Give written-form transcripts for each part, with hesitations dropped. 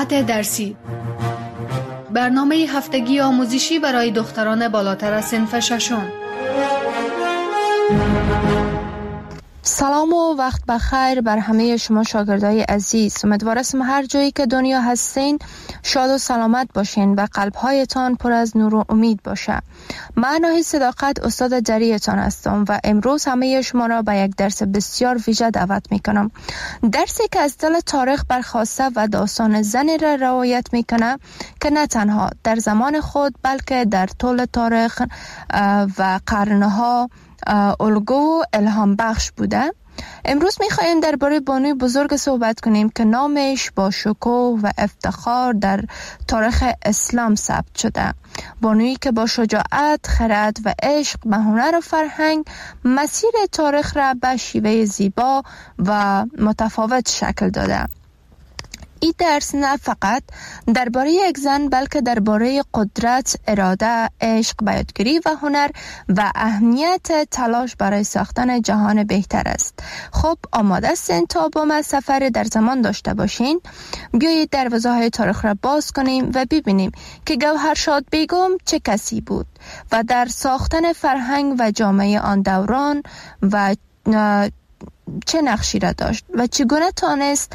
ساعت درسی، برنامه هفتگی آموزشی برای دختران بالاتر از صنف ششم. سلام و وقت بخیر بر همه شما شاگردای عزیز. امیدوارم هر جایی که دنیا هستین شاد و سلامت باشین و قلبهایتان پر از نور و امید باشه. من ناهی صداقت استاد جریتان هستم و امروز همه شما را به یک درس بسیار ویژه دعوت میکنم. درسی که از دل تاریخ برخواسته و داستان زنی را روایت میکنه که نه تنها در زمان خود بلکه در طول تاریخ و قرنها الگو و الهام بخش بوده. امروز میخوایم درباره بانوی بزرگ صحبت کنیم که نامش با شکوه و افتخار در تاریخ اسلام ثبت شده. بانویی که با شجاعت، خرد و عشق به هنر و فرهنگ مسیر تاریخ را به شیوه زیبا و متفاوت شکل داده. این درس نه فقط درباره یک زن بلکه درباره قدرت، اراده، عشق، بیاتگری و هنر و اهمیت تلاش برای ساختن جهان بهتر است. خب آماده هستین تا با ما سفر در زمان داشته باشین؟ بیایید دروازه‌های تاریخ را باز کنیم و ببینیم که گوهرشاد بیگم چه کسی بود و در ساختن فرهنگ و جامعه آن دوران و چه نقشی را داشت و چگونه تانست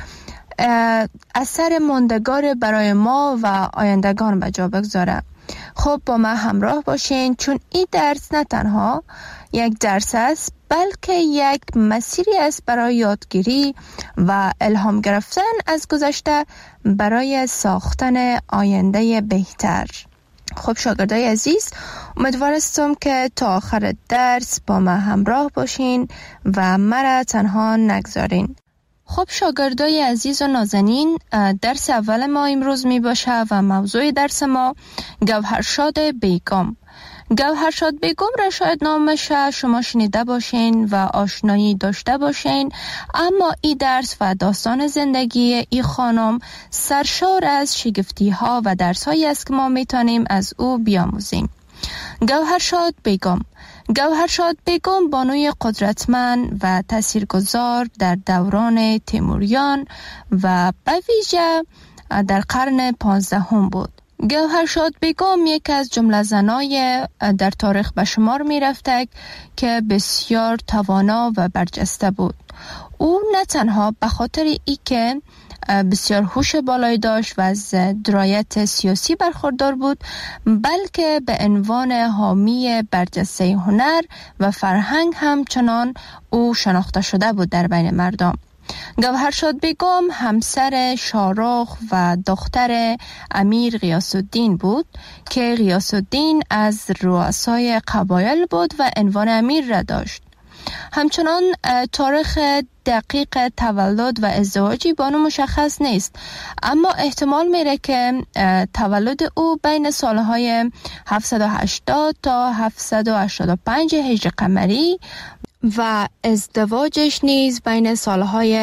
اثر ماندگار برای ما و آیندگان به جا بگذاره. خب با ما همراه باشین چون این درس نه تنها یک درس است بلکه یک مسیری است برای یادگیری و الهام گرفتن از گذشته برای ساختن آینده بهتر. خب شاگردای عزیز، امیدوارم که تا آخر درس با ما همراه باشین و مرا تنها نگذارین. خب شاگردای عزیز و نازنین، درس اول ما امروز می باشه و موضوع درس ما گوهرشاد بیگم. گوهرشاد بیگم را شاید نامش شما شنیده باشین و آشنایی داشته باشین، اما این درس و داستان زندگی این خانم سرشار از شگفتی ها و درس هایی است که ما می تانیم از او بیاموزیم. گوهرشاد بیگم بانوی قدرتمند و تاثیرگذار در دوران تیموریان و به ویژه در قرن 15 بود. گوهرشاد بیگم یک از جمله زنای در تاریخ به شمار می رفته که بسیار توانا و برجسته بود. او نه تنها به خاطر ای که بسیار هوش بالایی داشت و از درایت سیاسی برخوردار بود، بلکه به عنوان حامی برجسته هنر و فرهنگ همچنان او شناخته شده بود در بین مردم. گوهرشاد بیگم همسر شاهرخ و دختر امیر غیاث الدین بود که غیاث الدین از رؤسای قبایل بود و عنوان امیر را داشت. همچنان تاریخ دقیق تولد و ازدواجی بانو مشخص نیست، اما احتمال میره که تولد او بین سالهای 780 تا 785 هجری قمری و ازدواجش نیز بین سالهای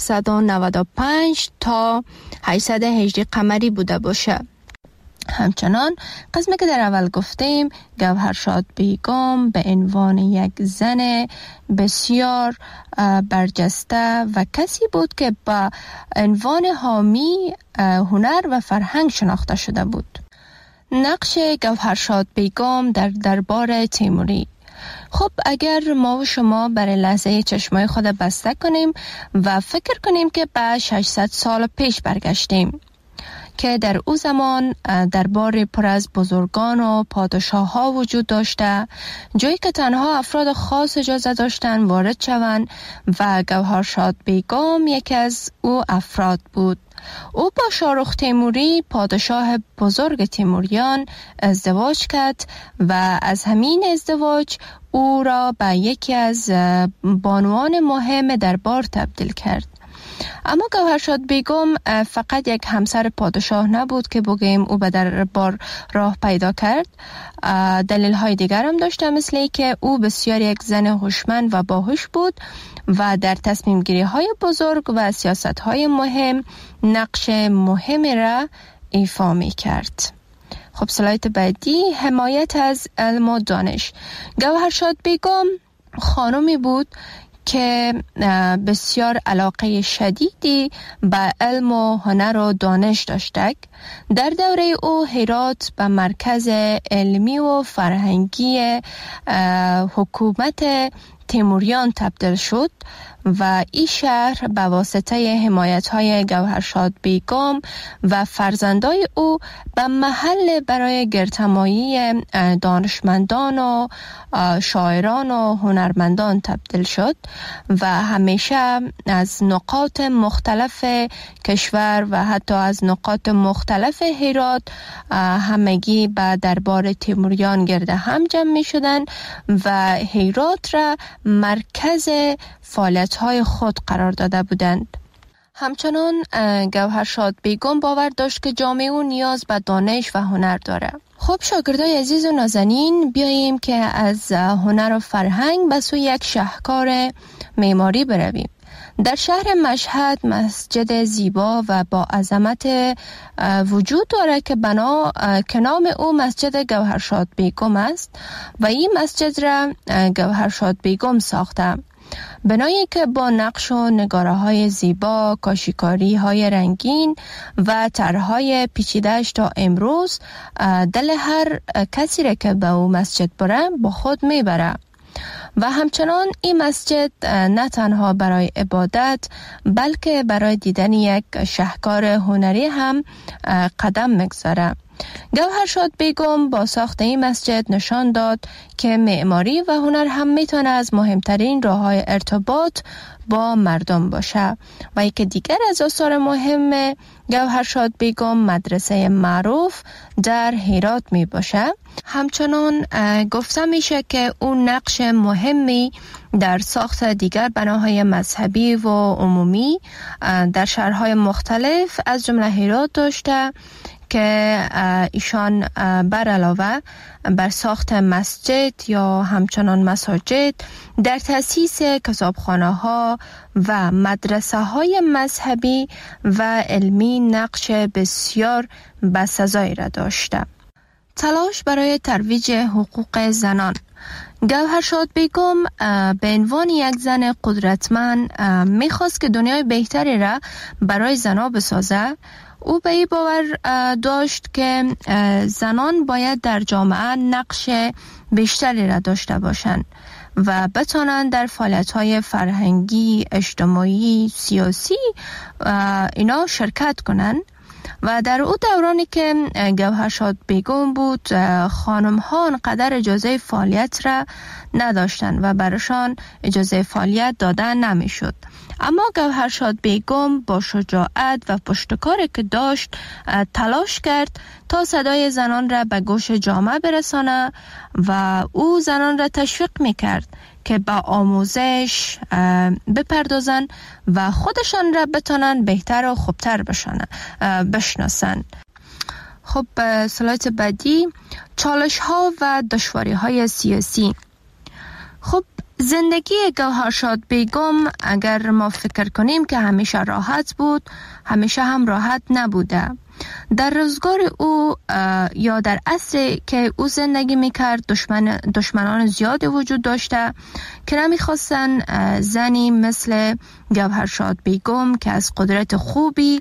795 تا 800 هجری قمری بوده باشه. همچنان قسمی که در اول گفتیم، گوهرشاد بیگم به عنوان یک زن بسیار برجسته و کسی بود که با عنوان حامی هنر و فرهنگ شناخته شده بود. نقش گوهرشاد بیگم در دربار تیموری. خب اگر ما و شما برای لحظه چشمای خود بسته کنیم و فکر کنیم که به 600 سال پیش برگشتیم که در او زمان دربار پر از بزرگان و پادشاه ها وجود داشته، جایی که تنها افراد خاص اجازه داشتن وارد شوند و گوهرشاد بیگم یکی از او افراد بود. او با شاهرخ تیموری پادشاه بزرگ تیموریان ازدواج کرد و از همین ازدواج او را به یکی از بانوان مهم دربار تبدیل کرد. اما گوهرشاد بیگم فقط یک همسر پادشاه نبود که بگیم او به دربار راه پیدا کرد. دلیل های دیگر هم داشته، مثل ای که او بسیار یک زن هوشمند و باهوش بود و در تصمیم گیری های بزرگ و سیاست های مهم نقش مهمی را ایفا می کرد. خب سلایت بعدی، حمایت از علم و دانش. گوهرشاد بیگم خانمی بود که بسیار علاقه شدیدی به علم و هنر و دانش داشته. در دوره او هرات به مرکز علمی و فرهنگی حکومت تیموریان تبدیل شد و این شهر به واسطه حمایت‌های گوهرشاد بیگم و فرزندای او به محل برای گردهمایی دانشمندان و شاعران و هنرمندان تبدیل شد و همیشه از نقاط مختلف کشور و حتی از نقاط مختلف هرات همگی به دربار تیموریان گرد هم جمع می شدن و هرات را مرکز فعالیت‌های خود قرار داده بودند. همچنان گوهرشاد بیگم باور داشت که جامعه او نیاز به دانش و هنر داره. خب شاگردای عزیز و نازنین، بیاییم که از هنر و فرهنگ به سوی یک شاهکار معماری برویم. در شهر مشهد مسجد زیبا و با عظمت وجود داره که نام او مسجد گوهرشاد بیگم است و این مسجد را گوهرشاد بیگم ساخته. بنایی که با نقش و نگاره‌های زیبا، کاشیکاری‌های رنگین و طرح‌های پیچیده‌اش تا امروز دل هر کسی را که به او مسجد بره با خود میبره. و همچنان این مسجد نه تنها برای عبادت بلکه برای دیدن یک شاهکار هنری هم قدم میگذاره. گوهرشاد بیگم با ساخت این مسجد نشان داد که معماری و هنر هم میتونه از مهمترین راه‌های ارتباط با مردم باشه. و یکی دیگر از آثار مهم گوهرشاد بیگم مدرسه معروف در هرات می باشه. همچنان گفته میشه که اون نقش مهمی در ساخت دیگر بناهای مذهبی و عمومی در شهرهای مختلف از جمله هرات داشته که ایشان بر علاوه بر ساخت مسجد یا همچنان مساجد در تأسیس کتابخانه‌ها و مدرسه‌های مذهبی و علمی نقش بسیار بسزایی را داشته. تلاش برای ترویج حقوق زنان. گوهرشاد بیگم به عنوان یک زن قدرتمند میخواست که دنیای بهتری را برای زنان بسازه. او به این باور داشت که زنان باید در جامعه نقش بیشتری را داشته باشند و بتوانند در فعالیت‌های فرهنگی، اجتماعی، سیاسی اینا شرکت کنند. و در او دورانی که گوهرشاد بیگم بود خانم‌ها انقدر اجازه فعالیت را نداشتند و برایشان اجازه فعالیت داده نمی‌شد. اما گوهرشاد بیگم با شجاعت و پشتکاری که داشت تلاش کرد تا صدای زنان را به گوش جامعه برسانه و او زنان را تشویق می‌کرد که به آموزش بپردازن و خودشان را بتونن بهتر و خوبتر بشناسن. خب سلایت بعدی، چالش ها و دشواری های سیاسی. خب زندگی گوهرشاد بیگم اگر ما فکر کنیم که همیشه راحت بود، همیشه هم راحت نبوده. در روزگار او یا در عصری که او زندگی میکرد دشمنان زیادی وجود داشته که نمیخواستن زنی مثل گوهرشاد بیگم که از قدرت خوبی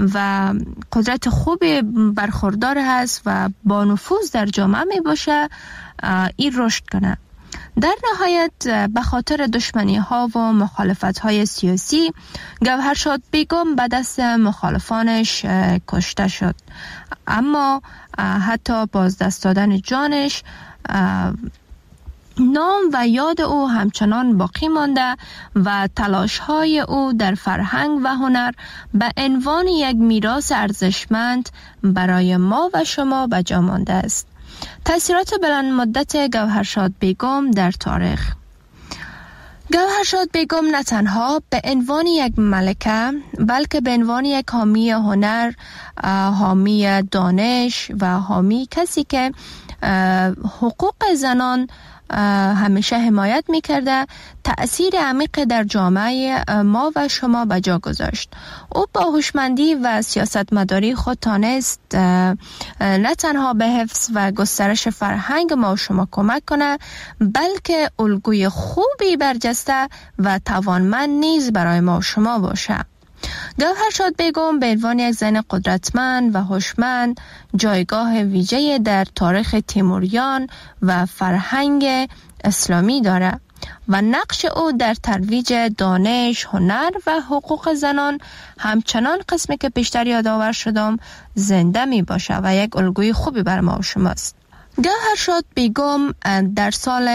برخوردار هست و با نفوذ در جامعه می باشه این رشد کنه. در نهایت به خاطر دشمنی ها و مخالفت های سیاسی گوهرشاد بیگم به دست مخالفانش کشته شد. اما حتی بازدست دادن جانش نام و یاد او همچنان باقی مانده و تلاش های او در فرهنگ و هنر به عنوان یک میراث ارزشمند برای ما و شما به جا مانده است. تأثیرات بلند مدت گوهرشاد بیگم در تاریخ. گوهرشاد بیگم نه تنها به عنوان یک ملکه بلکه به عنوان یک حامی هنر، حامی دانش و حامی کسی که حقوق زنان همیشه حمایت میکرده، تأثیر عمیق در جامعه ما و شما به جا گذاشت. او با هوشمندی و سیاستمداری خود تانست نه تنها به حفظ و گسترش فرهنگ ما و شما کمک کنه، بلکه الگوی خوبی برجسته و توانمند نیز برای ما و شما باشه. گوهرشاد بیگم به عنوان یک زن قدرتمند و هوشمند جایگاه ویژه‌ای در تاریخ تیموریان و فرهنگ اسلامی دارد و نقش او در ترویج دانش، هنر و حقوق زنان همچنان قسمی که پیشتر یادآور شدم زنده می باشه و یک الگوی خوبی بر ما و شماست. گوهرشاد بیگم در سال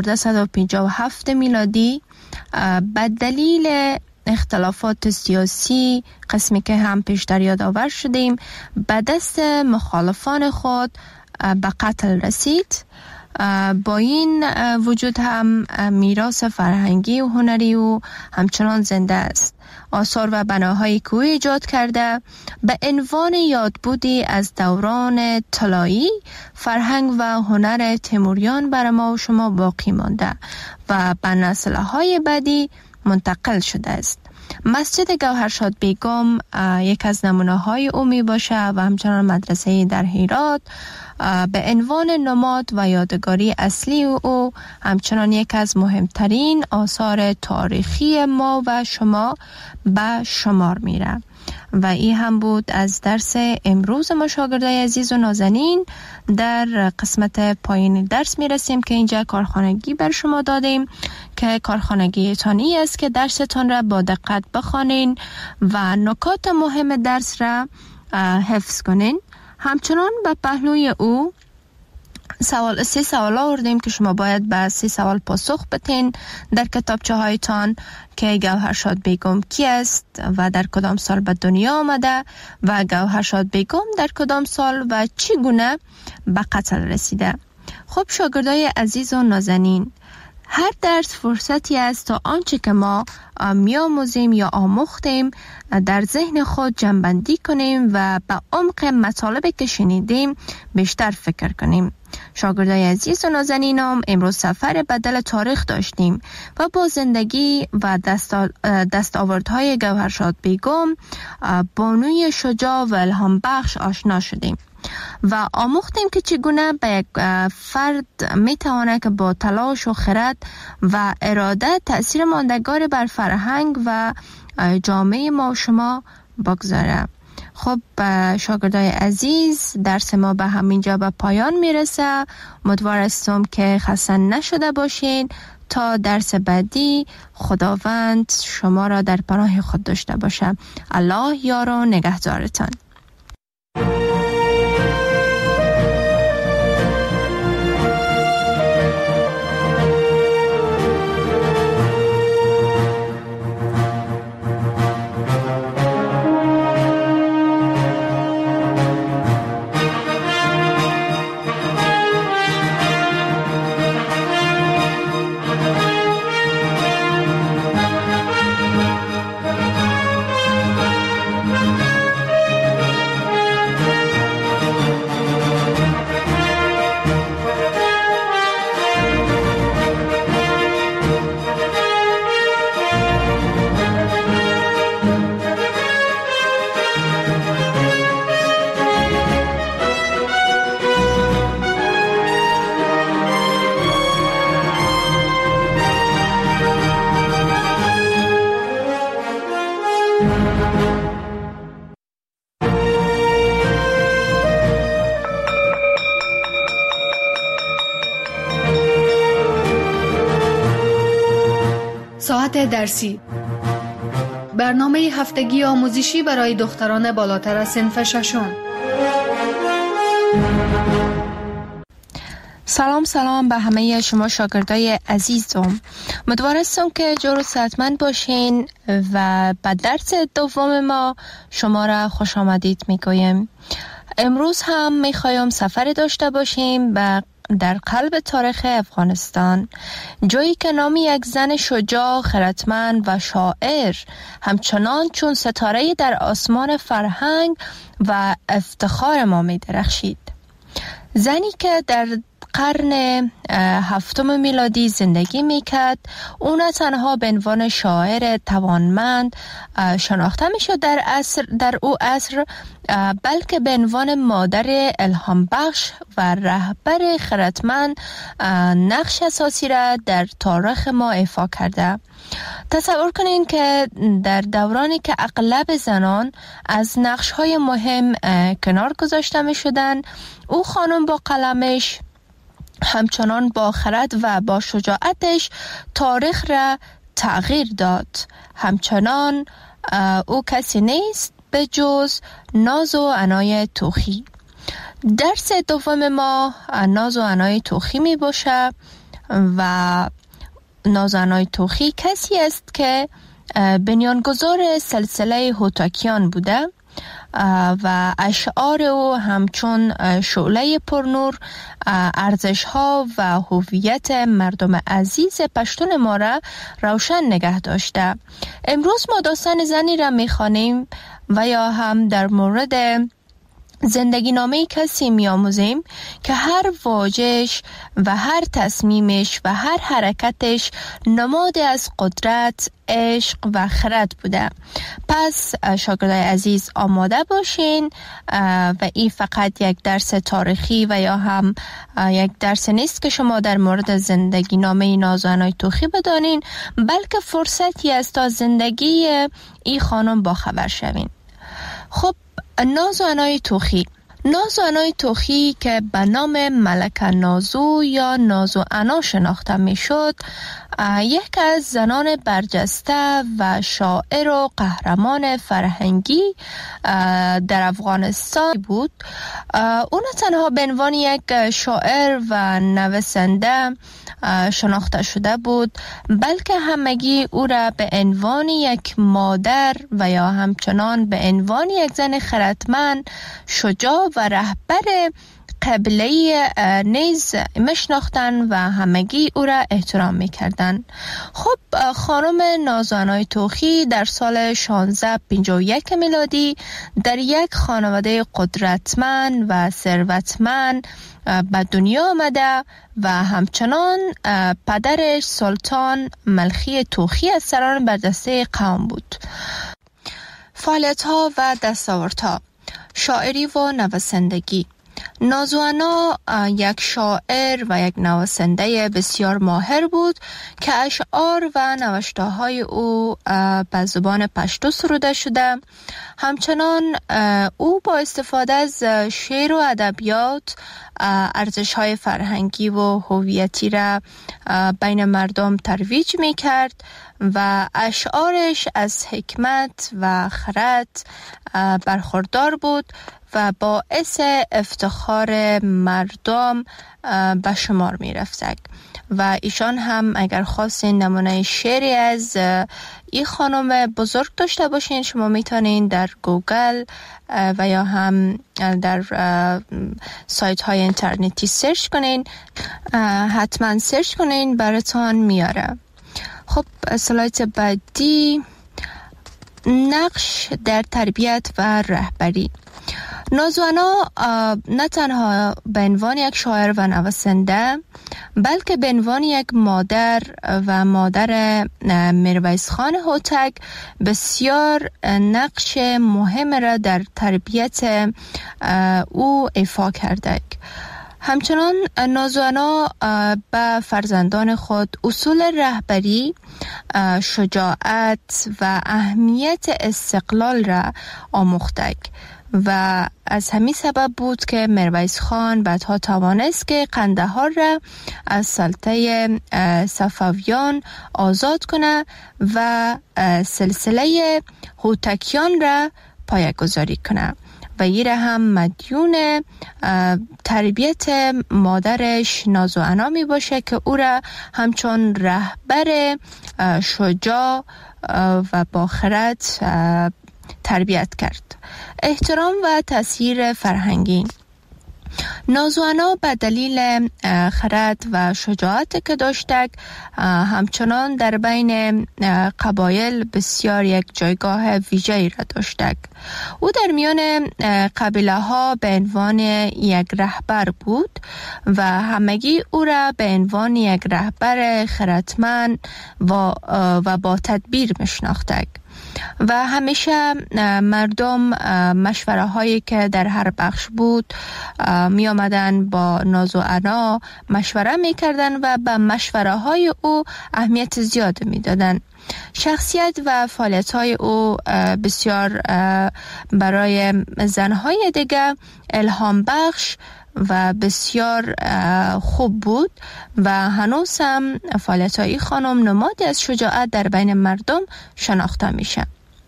1457 میلادی به دلیل اختلافات سیاسی قسمی که هم پیشتر یادآور شدیم به دست مخالفان خود به قتل رسید. با این وجود هم میراث فرهنگی و هنری و همچنان زنده است. آثار و بناهای که او ایجاد کرده به عنوان یادبودی از دوران طلایی فرهنگ و هنر تیموریان بر ما و شما باقی مانده و به نسل‌های بعدی منتقل شده است. مسجد گوهرشاد بیگم یک از نمونه‌های او می باشه و همچنان مدرسه در هرات به عنوان نماد و یادگاری اصلی او همچنان یک از مهمترین آثار تاریخی ما و شما به شمار میره. و این هم بود از درس امروز ما شاگردای عزیز و نازنین. در قسمت پایین درس میرسیم که اینجا کارخانگی بر شما دادیم که کارخانگی تانی است که درستان را با دقت بخوانین و نکات مهم درس را حفظ کنین. همچنان به پهلوی او سه سوال آوردیم که شما باید به 3 سوال پاسخ بدین در کتابچه هایتان که گوهرشاد بیگم کی است و در کدام سال به دنیا آمده و گوهرشاد بیگم در کدام سال و چگونه به قتل رسیده. خب شاگردای عزیز و نازنین، هر درس فرصتی است تا آنچه که ما می‌آموزیم یا آموختیم در ذهن خود جمع‌بندی کنیم و به عمق مطالبی که شنیدیم بیشتر فکر کنیم. شاگردای عزیز و نازنینم، امروز سفر بدل تاریخ داشتیم و با زندگی و دستاوردهای گوهرشاد بیگم، بانوی شجاع و الهام بخش آشنا شدیم و آموختیم که چگونه به یک فرد میتواند که با تلاش و خرد و اراده تأثیر ماندگاری بر فرهنگ و جامعه ما و شما بگذاره. خب شاگردای عزیز، درس ما به همینجا به پایان میرسه. امیدوار هستم که خسته نشده باشین. تا درس بعدی خداوند شما را در پناه خود داشته باشه. الله یار و نگهدارتان. ساعت درسی، برنامه هفتگی آموزشی برای دختران بالاتر از صنف ششم. سلام به همه شما شاگردای عزیزم. امیدوار هستم که جور و صحتمند باشین و به درس دوم ما شما را خوش آمدید میگویم. امروز هم میخوایم سفر داشته باشیم در قلب تاریخ افغانستان، جایی که نام یک زن شجاع، خردمند و شاعر همچنان چون ستاره در آسمان فرهنگ و افتخار ما می درخشید. زنی که در قرن هفتم میلادی زندگی میکرد، او نه تنها به عنوان شاعر توانمند شناخته میشد در او عصر، بلکه به عنوان مادر الهام بخش و رهبر خردمند نقش اساسی را در تاریخ ما ایفا کرده. تصور کنین که در دورانی که اغلب زنان از نقش‌های مهم کنار گذاشته می‌شدند، او خانم با قلمش همچنان با خرد و با شجاعتش تاریخ را تغییر داد. همچنان او کسی نیست به جز ناز و عنای توخی. درس دوم ما ناز و عنای توخی می باشه و ناز و عنای توخی کسی است که بنیانگذار سلسله هوتاکیان بوده و اشعار او همچون شعله پرنور ارزش‌ها و هویت مردم عزیز پشتون ما را روشن نگه داشته. امروز ما داستان زنی را می‌خوانیم و یا هم در مورد زندگی نامه کسی می‌آموزیم که هر واژه‌اش و هر تصمیمش و هر حرکتش نماد از قدرت، عشق و خرد بوده. پس شاگردای عزیز آماده باشین و این فقط یک درس تاریخی و یا هم یک درس نیست که شما در مورد زندگی نامه ناز و عنای توخی بدانین، بلکه فرصتی است تا زندگی این خانم با خبر شوین. خب، ناز و عنای توخی. ناز و عنای توخی که به نام ملکه نازو یا ناز و عنا شناخته می شد، یک از زنان برجسته و شاعر و قهرمان فرهنگی در افغانستان بود. او نه تنها به عنوان یک شاعر و نویسنده شناخته شده بود، بلکه همگی او را به عنوان یک مادر و یا همچنان به عنوان یک زن خردمند، شجاع و رهبر قبیله نیز میشناختند و همگی او را احترام میکردند. خب، خانم ناز و عنای توخی در سال 1651 میلادی در یک خانواده قدرتمند و ثروتمند به دنیا آمده و همچنان پدرش سلطان ملخی توخی از سران برجسته قوم بود. فعالیت‌ها و دستاوردها: شاعری و نویسندگی. ناز و عنا یک شاعر و یک نویسنده بسیار ماهر بود که اشعار و نوشته‌های او به زبان پشتو سروده شده. همچنان او با استفاده از شعر و ادبیات ارزش‌های فرهنگی و هویتی را بین مردم ترویج می‌کرد و اشعارش از حکمت و خرد برخوردار بود و باعث افتخار مردم به شمار می رفتند. و ایشان هم اگر خواستین نمونه شعری از این خانم بزرگ داشته باشین، شما میتونین در گوگل و یا هم در سایت های اینترنتی سرچ کنین. حتما سرچ کنین، براتون میاره. خب، اسلاید بعدی، نقش در تربیت و رهبری. ناز و عنا نه تنها به عنوان یک شاعر و نویسنده، بلکه به عنوان یک مادر و مادر میرویس خان هوتک بسیار نقش مهم را در تربیت او ایفا کرده. همچنان ناز و عنا به فرزندان خود اصول رهبری، شجاعت و اهمیت استقلال را آموخته و از همین سبب بود که میرویس خان بعدها توانست که قندهار را از سلطه صفویان آزاد کنه و سلسله هوتکیان را پایه‌گذاری کنه و این را هم مدیون تربیت مادرش ناز و عنا می باشه که او را همچون رهبر شجاع و با خرد تربیت کرد. احترام و تأثیر فرهنگی. نازوانا به دلیل خرد و شجاعتی که داشتک همچنان در بین قبایل بسیار یک جایگاه ویژه‌ای را داشتک. او در میان قبیله ها به عنوان یک رهبر بود و همگی او را به عنوان یک رهبر خردمند و با تدبیر میشناختند و همیشه مردم مشوره هایی که در هر بخش بود می آمدن با ناز و عنا مشوره می کردن و به مشوره های او اهمیت زیاد می دادن. شخصیت و فعالیت های او بسیار برای زنهای دیگه الهام بخش و بسیار خوب بود و هنوز هم فعالیت های خانم نمادی از شجاعت در بین مردم شناخته میشه.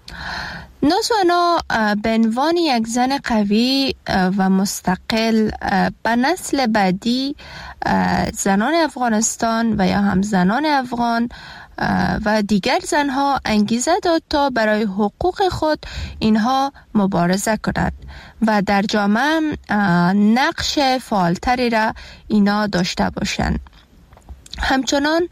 نازوانا به عنوان یک زن قوی و مستقل به نسل بعدی زنان افغانستان و یا هم زنان افغان و دیگر زنها انگیزه داد تا برای حقوق خود اینها مبارزه کنند و در جامعه نقش فعالتری را اینا داشته باشند. همچنان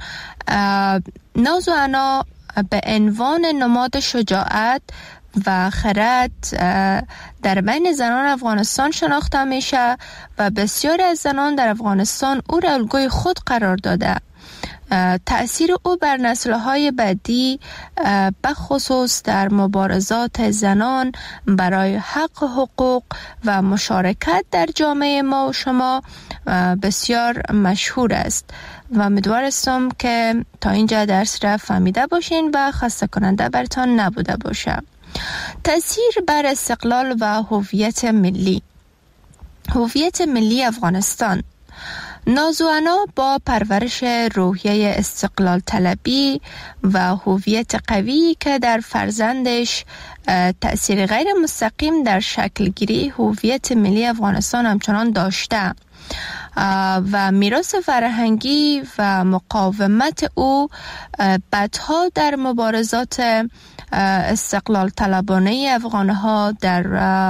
نازوانا به عنوان نماد شجاعت و خرد در بین زنان افغانستان شناخته میشه و بسیاری از زنان در افغانستان او را الگوی خود قرار داده. تأثیر او بر نسل‌های بعدی بخصوص در مبارزات زنان برای حق حقوق و مشارکت در جامعه ما و شما بسیار مشهور است و امیدوارم که تا اینجا درس را فهمیده باشین و خسته کننده برتان نبوده باشه. تأثیر بر استقلال و هویت ملی. هویت ملی افغانستان. نازوانا با پرورش روحیه استقلال طلبی و هویت قوی که در فرزندش تأثیر غیر مستقیم در شکل گیری هویت ملی افغانستان همچنان داشته و میراث فرهنگی و مقاومت او بعدها در مبارزات استقلال طلبانه افغانها در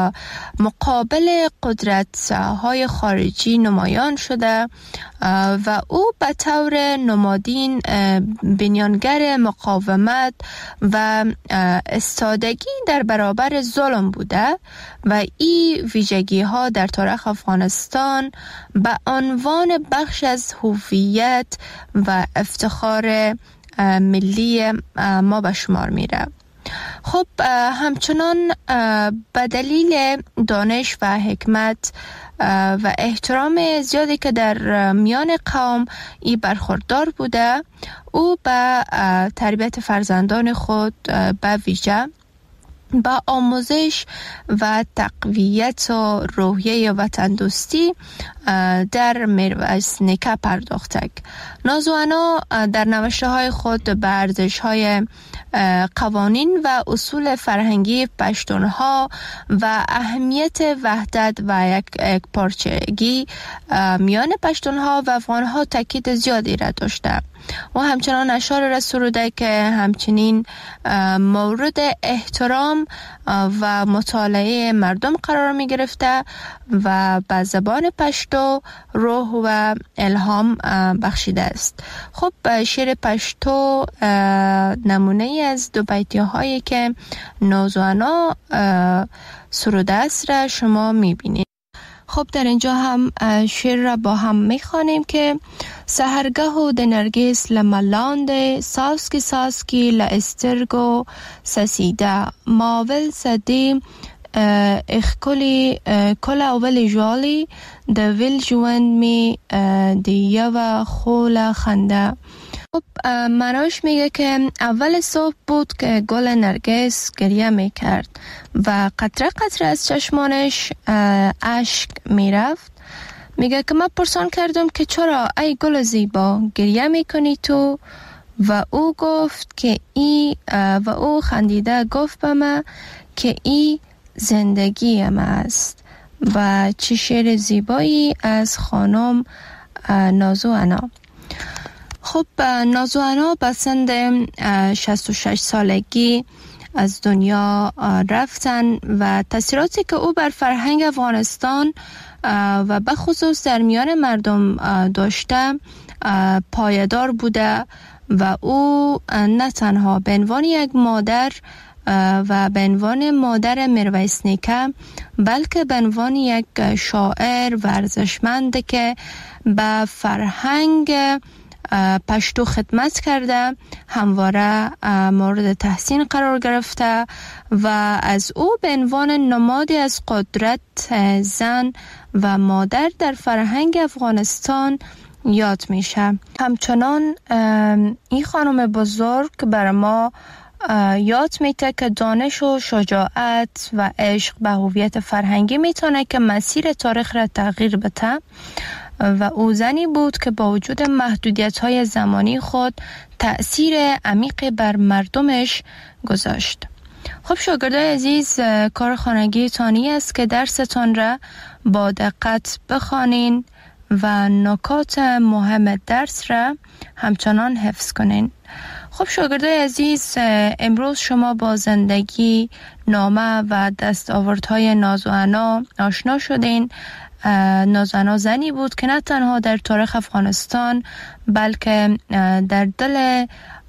مقابل قدرت های خارجی نمایان شده و او به طور نمادین بنیانگر مقاومت و استادگی در برابر ظلم بوده و این ویژگی ها در تاریخ افغانستان به عنوان بخش از هویت و افتخار ملی ما به شمار میره. خب همچنان به دلیل دانش و حکمت و احترام زیادی که در میان قوم ای برخوردار بوده، او به تربیت فرزندان خود به ویژه با آموزش و تقویت و روحیه وطن دوستی در میرویس نیکه پرداختک. نازوانا در نوشته های خود به ارزش های قوانین و اصول فرهنگی پشتونها و اهمیت وحدت و یک پارچگی میان پشتونها و افغانها تاکید زیادی را داشته و همچنان اشعار را سروده که همچنین مورد احترام و مطالعه مردم قرار می گرفته و به زبان پشتو روح و الهام بخشیده است. خب شعر پشتو نمونه از دو بیتی هایی که نازوانا سروده است را شما می بینید. خب در اینجا هم شعر را با هم می خوانیم که سحرگه و دنرگیس لملاند ساسکی لاسترگو سسیده ماول سدیم اخکلی کل اول جوالی دویل جوند می دیه و خول خنده. خب مناش میگه که اول صبح بود که گل نرگس گریه میکرد و قطره قطره از چشمانش اشک میرفت. میگه که من پرسان کردم که چرا ای گل زیبا گریه میکنی تو؟ و او گفت که و او خندیده گفت به من که ای زندگی من است. و چه شعر زیبایی از خانم نازوانا. خب نازوانا به سن 66 سالگی از دنیا رفتن و تاثیراتی که او بر فرهنگ افغانستان و به خصوص در میان مردم داشته پایدار بوده و او نه تنها به عنوان یک مادر و به عنوان مادر میرویس نیکه بلکه به عنوان یک شاعر ورزشمند که به فرهنگ پشتو خدمت کرده همواره مورد تحسین قرار گرفته و از او به عنوان نمادی از قدرت زن و مادر در فرهنگ افغانستان یاد میشه. همچنان این خانم بزرگ بر ما یاد میده که دانش و شجاعت و عشق به هویت فرهنگی میتونه که مسیر تاریخ را تغییر بده و او زنی بود که با وجود محدودیت‌های زمانی خود تأثیر عمیقی بر مردمش گذاشت. خب شاگردای عزیز، کار خانگی تانی است که درستان را با دقت بخوانین و نکات مهم درس را همچنان حفظ کنین. خب شاگردای عزیز، امروز شما با زندگی، نامه و دستاوردهای نازوانا آشنا شدین. نازوانا زنی بود که نه تنها در تاریخ افغانستان بلکه در دل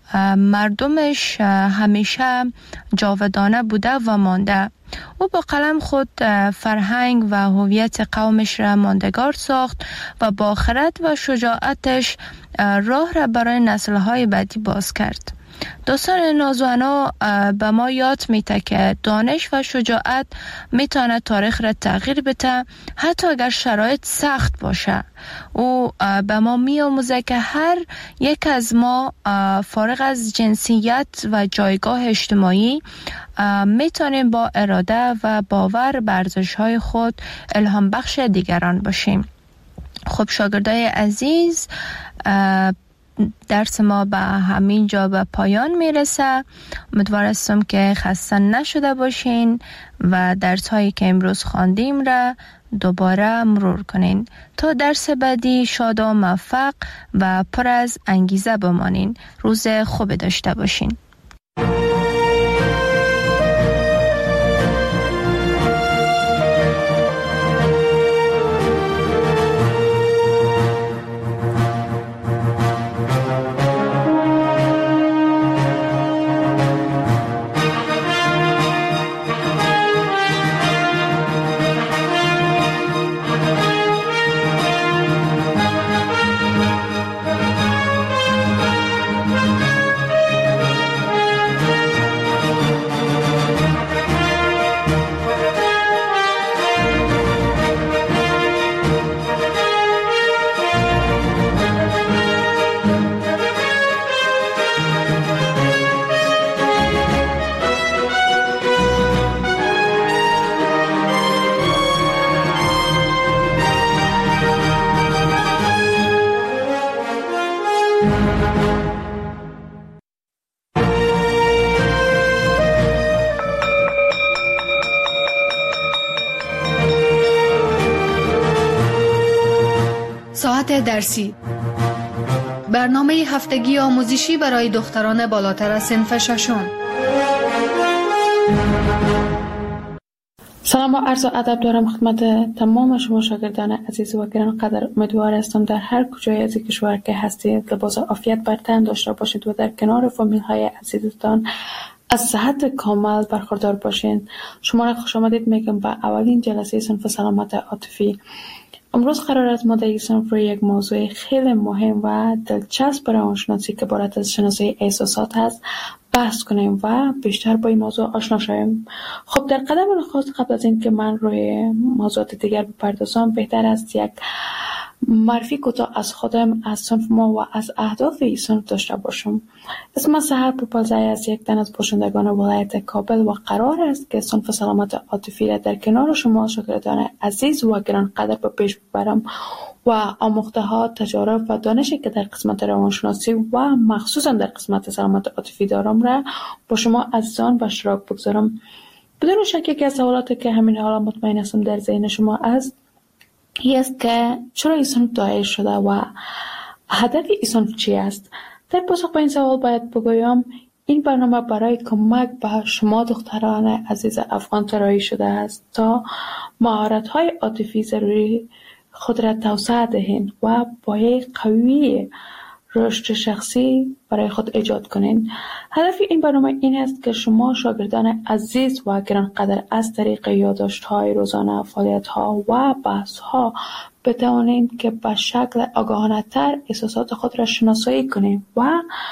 مردمش همیشه جاودانه بوده و مانده. او با قلم خود فرهنگ و هویت قومش را ماندگار ساخت و با خرد و شجاعتش راه را برای نسل‌های بعدی باز کرد. داستان نازوانا به ما یاد میده که دانش و شجاعت میتونه تاریخ را تغییر بده حتی اگر شرایط سخت باشه. او به ما میآموزه که هر یک از ما فارغ از جنسیت و جایگاه اجتماعی میتونیم با اراده و باور به ارزش‌های خود الهام بخش دیگران باشیم. خب شاگردای عزیز، درس ما به همین جا به پایان میرسه. امیدوار هستم که خسته نشده باشین و درس هایی که امروز خواندیم را دوباره مرور کنین. تا درس بعدی شاد و موفق و پر از انگیزه بمانین. روز خوب داشته باشین. ساعت درسی، برنامه هفتگی آموزشی برای دختران بالاتر از صنف ششم. سلام و عرض ادب دارم خدمت تمام شما شاگردان عزیز و گرانقدر. امیدوار هستم در هر کجای از کشور که هستید لباس عافیت بر تن داشته باشید و در کنار فامیل های عزیزتان از صحت کامل برخوردار باشین. شما را خوش آمدید میگم به اولین جلسه صنف سلامت عاطفی. امروز قرار است ما در این صنف روی یک موضوع خیلی مهم و دلچسب برای روانشناسی که عبارت از شناسایی احساسات هست بحث کنیم و بیشتر با این موضوع آشنا شویم. خب در قدم نخست قبل از این که من روی موضوعات دیگر بپردازم بهتر است یک معرفی کوتاه از خودم، از صنف ما و از اهداف این صنف داشته باشم. اسم سحر پوپلزی از یک تن از باشندگان ولایت کابل و قرار است که صنف سلامت عاطفی را در کنار شما شاگردان عزیز و گرانقدر به پیش ببرم و آموخته ها، تجارب و دانشی که در قسمت روانشناسی و مخصوصا در قسمت سلامت عاطفی دارم را با شما عزیزان به اشتراک بگذارم. بدون شک یکی از سوالاتی که همین حالا مطمئن هستم در ذهن شما است این است که چرا این صنف دایر شده و هدف این صنف چی است؟ در پاسخ به این سوال باید بگویم این برنامه برای کمک به شما دختران عزیز افغان طراحی شده است تا مهارت‌های عاطفی ضروری خود را توسعه دهید و پایه قوی رشد شخصی برای خود ایجاد کنید. هدف این برنامه این است که شما شاگردان عزیز و گرانقدر از طریق یادداشت‌های روزانه، فعالیت‌ها و بحث‌ها بتوانید که به شکل آگاهانه‌تر احساسات خود را شناسایی کنید و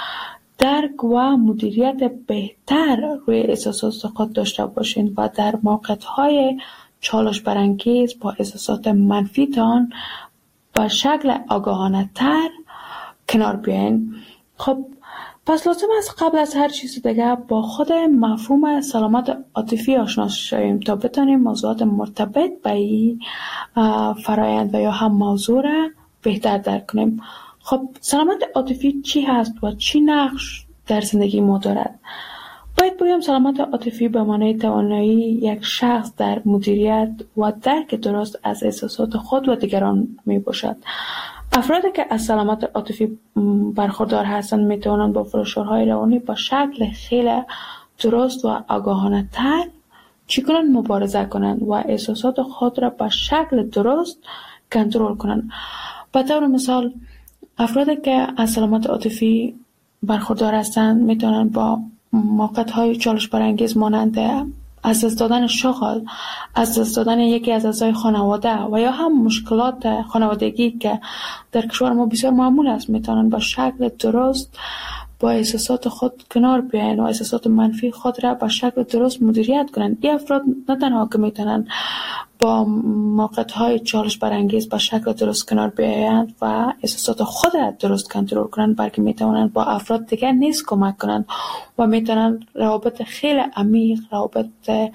درک و مدیریت بهتر روی احساسات خود داشته باشید و در موقعیت‌های چالش برانگیز با احساسات منفیتان به شکل آگاهانه‌تر کنار بیاین. خب پس لازم است قبل از هر چیز دیگه با خود مفهوم سلامت عاطفی آشنا شویم تا بتونیم موضوعات مرتبط به این فرایند و یا هم موضوع را بهتر درک کنیم. خب سلامت عاطفی چی هست و چی نقش در زندگی ما دارد؟ باید بگم سلامت عاطفی به معنای توانایی یک شخص در مدیریت و درک درست از احساسات خود و دیگران می باشد. افرادی که از سلامت عاطفی برخوردار هستند می توانند با فشارهای روانی با شکل خیلی درست و آگاهانه تر چگونه مبارزه کنند و احساسات خود را به شکل درست کنترل کنند. به طور مثال افرادی که از سلامت عاطفی برخوردار هستند می توانند با موقعیت‌های چالش برانگیز مانند از دست دادن شغل، از دست دادن یکی از اعضای خانواده و یا هم مشکلات خانوادگی که در کشور ما بسیار معمول است میتونن با شکل درست با احساسات خود کنار بیاین و احساسات منفی خود را با شکل درست مدیریت کنند. این افراد نه تنها که میتونن با موقعیت‌های چالش برانگیز با شکل درست کنار بیایند و احساسات خود را درست کنترل کنند، بلکه میتونن با افراد دیگر نیز کمک کنند و میتونن روابط خیلی عمیق، روابط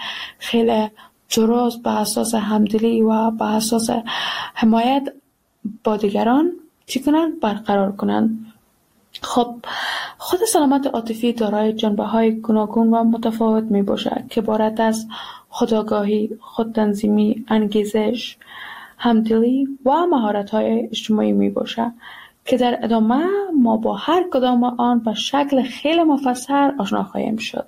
خیلی درست به اساس همدلی و به اساس حمایت با دیگران چی کنند؟ برقرار کنند. خب خود سلامت عاطفی دارای جنبه‌های گوناگون و متفاوت میباشد که عبارت از خودآگاهی، خودتنظیمی، انگیزش، همدلی و مهارت‌های اجتماعی میباشد که در ادامه ما با هر کدام آن به شکل خیلی مفصل آشنا خواهیم شد.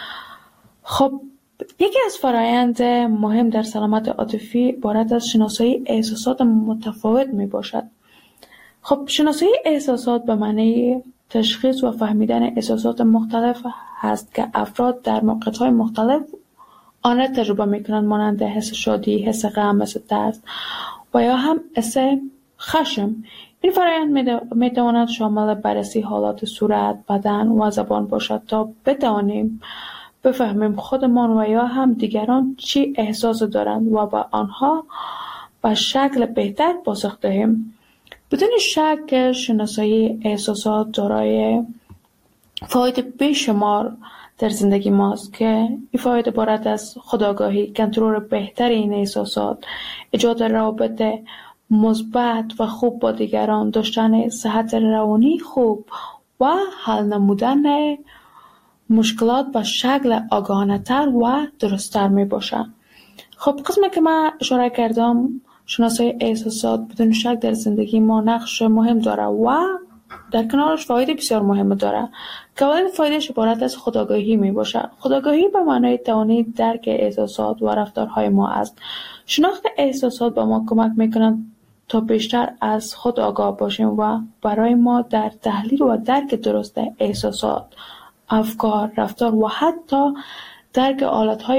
خب یکی از فرایند مهم در سلامت عاطفی عبارت از شناسایی احساسات متفاوت میباشد. خب شناسایی احساسات به معنی تشخیص و فهمیدن احساسات مختلف هست که افراد در موقعیت‌های مختلف آن را تجربه می‌کنند، مانند حس شادی، حس غم، حس ترس و یا هم حس خشم. این فرآیند می‌تواند شامل بررسی حالات صورت، بدن و زبان باشد تا بتوانیم بفهمیم خودمان و یا هم دیگران چی احساس دارند و با آنها به شکل بهتر پاسخ دهیم. بدون شک شناسایی احساسات دارای فواید بیشمار در زندگی ماست که این فواید عبارت از خودآگاهی، کنترل بهتر این احساسات، ایجاد روابط مثبت و خوب با دیگران، داشتن صحت روانی خوب و حل نمودن مشکلات به شکل آگاهانه‌تر و درست‌تر می باشد. خب قسمی که من اشاره کردم شناسایی احساسات بدون شک در زندگی ما نقش مهم داره و در کنارش فواید بسیار مهم داره که اولین فایدهش عبارت از خودآگاهی می باشه. خودآگاهی به معنای توانایی درک احساسات و رفتارهای ما است. شناخت احساسات به ما کمک میکنند تا بیشتر از خود آگاه باشیم و برای ما در تحلیل و درک درست احساسات، افکار، رفتار و حتی درک حالتهای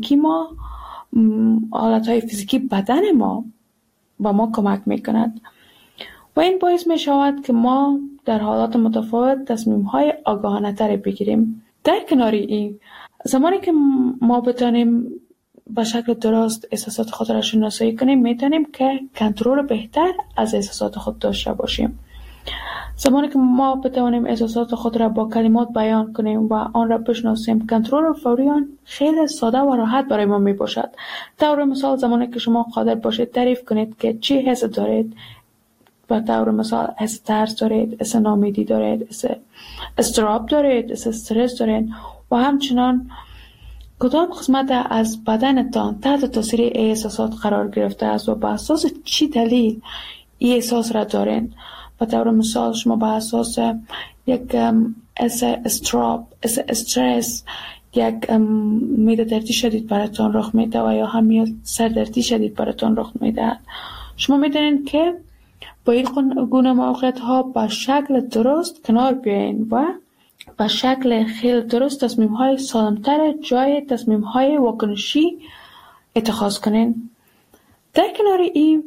فیزیکی بدن ما با ما کمک میکند و این باعث می شود که ما در حالات متفاوت تصمیم‌های آگاهانه‌تری بگیریم. در کنار این زمانی که ما بتانیم به شکل درست احساسات خود را شناسایی کنیم میتونیم که کنترل بهتر از احساسات خود داشته باشیم. زمانی که ما بتوانیم احساسات خود را با کلمات بیان کنیم و آن را بشناسیم، کنترل فوری آن خیلی ساده و راحت برای ما می باشد. طور مثال زمانی که شما قادر باشید تعریف کنید که چی حس دارید، به طور مثال حس ترس دارید، حس ناامیدی دارید، حس اضطراب دارید، حس استرس دارید و همچنان کدام قسمت از بدنتان تحت تاثیر احساسات قرار گرفته است و به اساس چی دلیل این احساس را دارید. به طور مثال شما به اساس یک استرس، یک معده دردی شدید براتون رخ میده و یا هم سردردی شدید براتون رخ میده. شما میدونید که با این گونه موقعیت ها با شکل درست کنار بیاین و با شکل خیلی درست تصمیم های سالمتر جای تصمیم های واکنشی اتخاذ کنین. در کنار این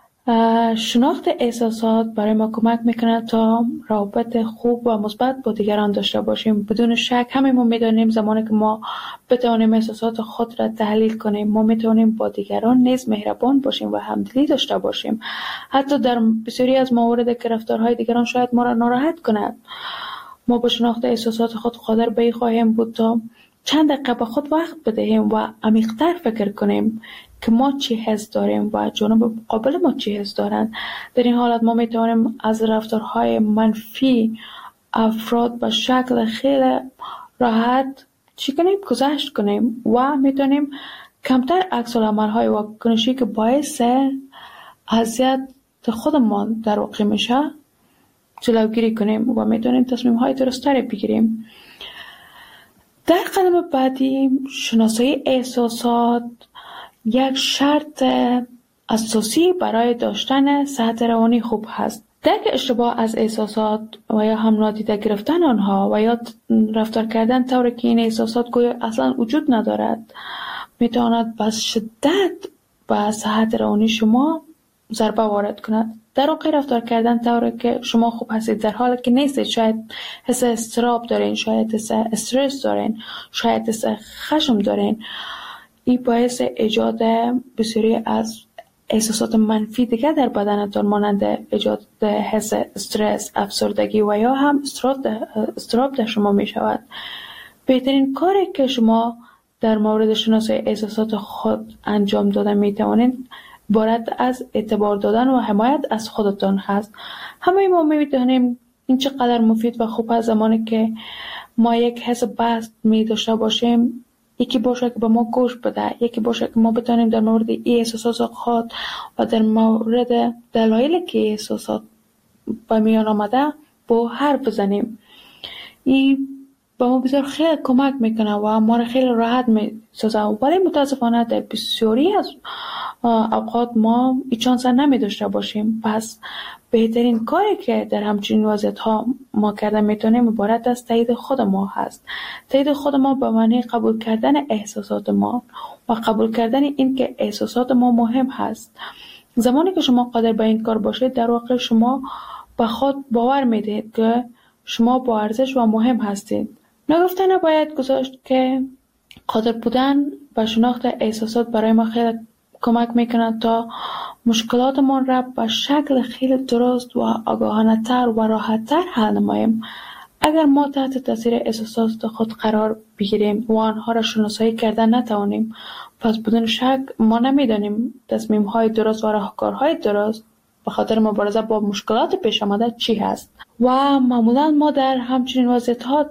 شناخت احساسات برای ما کمک میکنه تا روابط خوب و مثبت با دیگران داشته باشیم. بدون شک همه ما میدانیم زمانی که ما بتوانیم احساسات خود را تحلیل کنیم، ما میتونیم با دیگران نیز مهربان باشیم و همدلی داشته باشیم. حتی در بسیاری از موارد که رفتارهای دیگران شاید ما را ناراحت کند، ما با شناخت احساسات خود قادر به این خواهیم بود تا چند دقیقه به خود وقت بدهیم و عمیق‌تر فکر کنیم که ما چی حس داریم و جانب مقابل ما چی حس دارند. در این حالت ما میتوانیم از رفتارهای منفی افراد به شکل خیلی راحت گذشت کنیم و میتونیم کمتر عکس‌العمل‌های واکنشی که باعث اذیت خود ما در واقع میشه جلوگیری کنیم و میتونیم تصمیم‌های درست‌تری بگیریم. در قدم بعدی شناسایی احساسات یک شرط اساسی برای داشتن صحت روانی خوب هست. درک اشتباه از احساسات و یا هم نادیده گرفتن آنها و یا رفتار کردن طوری که این احساسات گویا اصلا وجود ندارد میتواند به شدت به صحت روانی شما ضربه وارد کند. در واقع رفتار کردن طوری که شما خوب هستید در حالی که نیستید، شاید حس اضطراب دارین، شاید حس استرس دارین، شاید حس خشم دارین، این باعث ایجاد بسیاری از احساسات منفی دیگه در بدنتان مانند ایجاد حس استرس، افسردگی و یا هم اضطراب در شما می شود. بهترین کاری که شما در مورد شناسایی احساسات خود انجام دادن می توانید عبارت از اعتبار دادن و حمایت از خودتان هست. همه ما می‌دانیم این چقدر مفید و خوب است زمانی که ما یک حس بست می داشته باشیم، یکی باشه که به ما گوش بده، یکی باشه که ما بتانیم در مورد این احساسات خود و در مورد دلایلی که احساسات به میان آمده با حرف بزنیم. این به ما بسیار خیلی کمک میکنه و ما را خیلی راحت میسازه، ولی متاسفانه در بسیاری از اوقات ما این چانس نمی داشته باشیم. پس بهترین کاری که در همچین وضعیت ها ما کردن میتونیم عبارت از تایید خود ما هست. تایید خود ما به معنی قبول کردن احساسات ما و قبول کردن این که احساسات ما مهم هست. زمانی که شما قادر به این کار باشید، در واقع شما به خود باور میدید که شما با ارزش و مهم هستید. نگفته نباید گذاشت که قادر بودن و شناخت احساسات برای ما خیلی کمک میکنه تا مشکلاتمان را به شکل خیلی درست و آگاهانه تر و راحت تر حل نماییم. اگر ما تحت تاثیر احساسات خود قرار بگیریم و آنها را شناسایی کردن نتوانیم، پس بدون شک ما نمیدانیم تصمیم های درست و راهکارهای درست به خاطر مبارزه با مشکلات پیش آمده چی هست. و معمولا ما در همچنین وضعیت‌ها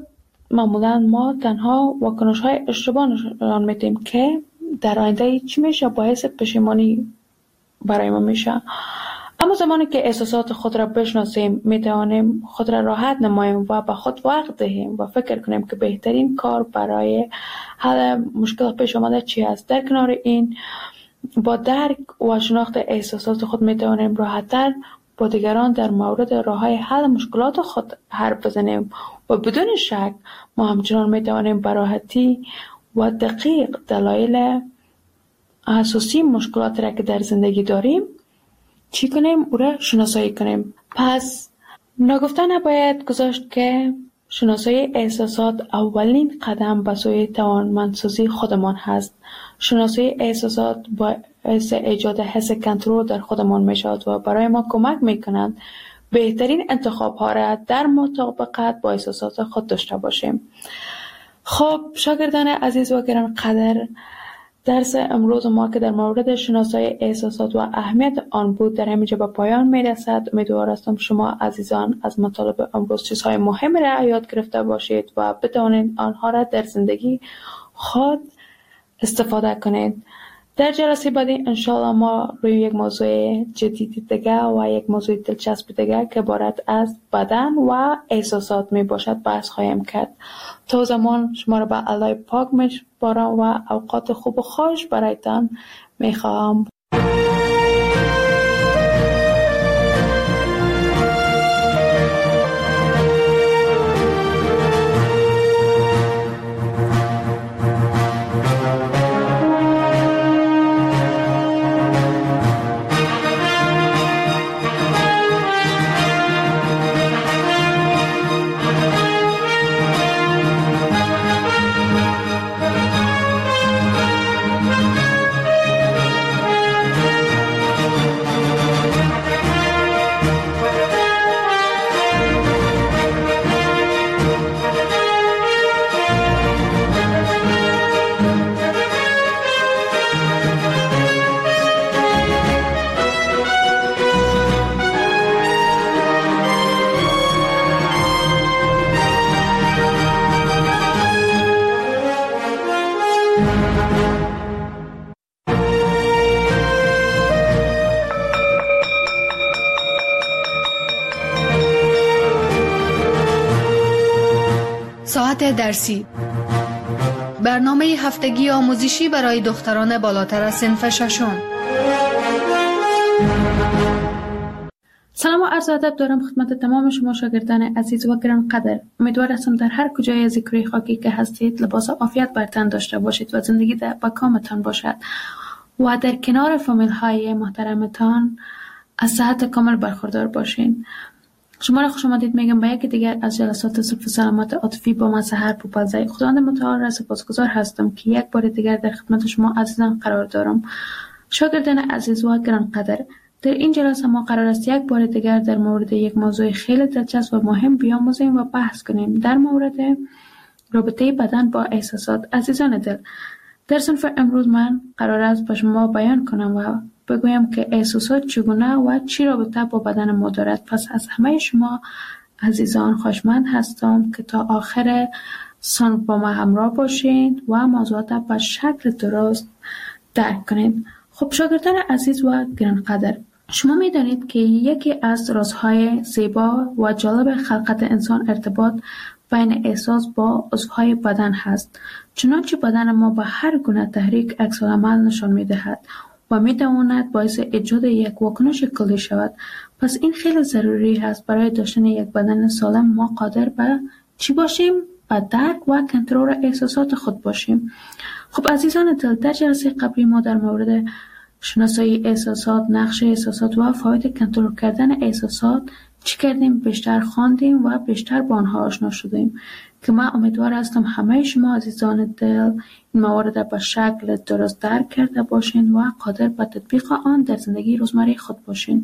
تنها واکنش های اشتباه نشان میدیم که در آینده چی میشه، باعث پشیمانی برای ما میشه. اما زمانی که احساسات خود را بشناسیم، میتوانیم خود را راحت نماییم و به خود وقت دهیم و فکر کنیم که بهترین کار برای حل مشکل پیش آمده چی است. در کنار این، با درک و شناخت احساسات خود میتوانیم راحت‌تر با دیگران در مورد راه‌های حل مشکلات خود حرف بزنیم و بدون شک ما همچنان میتوانیم به راحتی و دقیق دلایل اساسی مشکلات را که در زندگی داریم چی کنیم او را شناسایی کنیم. پس نگفته نباید گذاشت که شناسایی احساسات اولین قدم به سوی توانمندسازی خودمان هست. شناسایی احساسات باعث ایجاد حس کنترل در خودمان می شود و برای ما کمک می کنند بهترین انتخاب ها را در مطابقت با احساسات خود داشته باشیم. خب شاگردان عزیز و گرانقدر، درس امروز ما که در مورد شناسایی احساسات و اهمیت آن بود در همینجا به پایان می رسد. امیدوار هستم شما عزیزان از مطالب امروز چیزهای مهم را یاد گرفته باشید و بتوانید آنها را در زندگی خود استفاده کنید. در جلسه بعدی انشالله ما روی یک موضوع جدید دیگه و یک موضوع دلچسب دیگه که عبارت از بدن و احساسات می باشد بحث خواهیم کرد. تا زمان شما را به الله پاک می‌سپارم و اوقات خوب و خوش برایتان می‌خواهم. ساعت درسی، برنامه هفتگی آموزشی برای دختران بالاتر از صنف ششم. سلام و عرض ادب دارم خدمت تمام شما شاگردان عزیز و گرانقدر. امیدوار هستم در هر کجای از کره خاکی که هستید لباس عافیت بر تن داشته باشید و زندگی با کامتان باشد و در کنار فامیل های محترمتان از صحت کامل برخوردار باشین. شما را خوش آمدید میگم به یکی دیگر از جلسات صرف سلامت عاطفی با من سحر پوپلزی. خداوند متعال را سپاسگزار هستم که یک بار دیگر در خدمت شما عزیزان قرار دارم. شاگردان عزیز و گرانقدر، در این جلسه ما قرار است یک بار دیگر در مورد یک موضوع خیلی دلچسب و مهم بیاموزیم و بحث کنیم در مورد رابطه بدن با احساسات. عزیزان دل، در صنف امروز من قرار است به شما بیان کنم و بگویم که احساسات چگونه و چی رابطه با بدن ما دارد. پس از همه شما عزیزان خواهشمند هستم که تا آخر صنف با ما همراه باشید و موضوعات به شکل درست درک کنید. خب شاگردان عزیز و گرانقدر، شما می‌دانید که یکی از رازهای زیبا و جالب خلقت انسان ارتباط بین احساس با عضوهای بدن هست. چنانچه بدن ما با هر گونه تحریک عکس‌العمل نشان می‌دهد و می‌تواند باعث ایجاد یک واکنش کلی شود. پس این خیلی ضروری است برای داشتن یک بدن سالم ما قادر به چی باشیم؟ به درک و کنترل احساسات خود باشیم. خب عزیزان دل، در جلسه قبلی ما در مورد شناسایی احساسات، نقش احساسات و فواید کنترل کردن احساسات چی کردیم؟ بیشتر خواندیم و بیشتر با آنها آشنا شدیم که من امیدوار هستم همه شما عزیزان دل این موارد به شکل درست درک کرده باشین و قادر به تطبیق آن در زندگی روزمره خود باشین.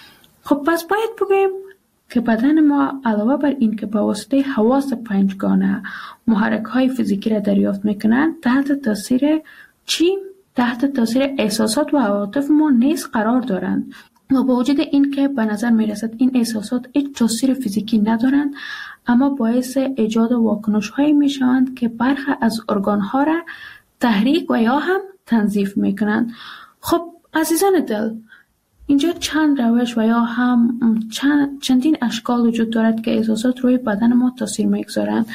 خب پس باید بگویم که بدن ما علاوه بر این که با واسطه حواس پنجگانه محرک‌های فیزیکی را دریافت می‌کنند، تحت تاثیر چی؟ تحت تاثیر احساسات و عواطف ما نیز قرار دارند و با وجود این که به نظر می‌رسد این احساسات هیچ تاثیر فیزیکی ندارند، اما باعث ایجاد واکنش‌هایی می‌شوند که برخی از ارگان‌ها را تحریک و یا هم تنظیف می‌کنند. خب عزیزان دل، اینجا چند روش و یا هم چندین اشکال وجود دارد که احساسات روی بدن ما تاثیر می‌گذارند